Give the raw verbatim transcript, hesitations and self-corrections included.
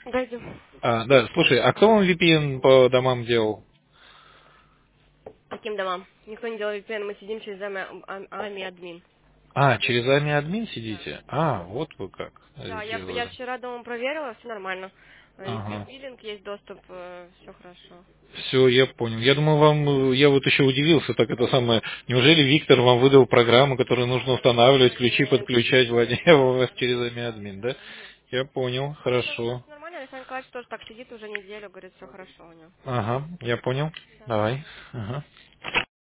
Дойдем. А, да, слушай, а кто вам V P N по домам делал? Каким домам? Никто не делал V P N, мы сидим через ами, ами, ами админ. А, через AMI админ Да. сидите? А, вот вы как Да, я, я сделали. вчера дома проверила, все нормально. Э, И Ага. билинг есть доступ, все хорошо. Все, я понял. Я думал, вам, э, я вот еще удивился, так это самое, неужели Виктор вам выдал программу, которую нужно устанавливать, ключи Нет, подключать, Владимир, у вас через AMI админ, да? нет. Я понял, Все, хорошо. нормально, Александр Николаевич тоже так сидит уже неделю, говорит, все хорошо у него. Ага, я понял. Да. Давай. Ага.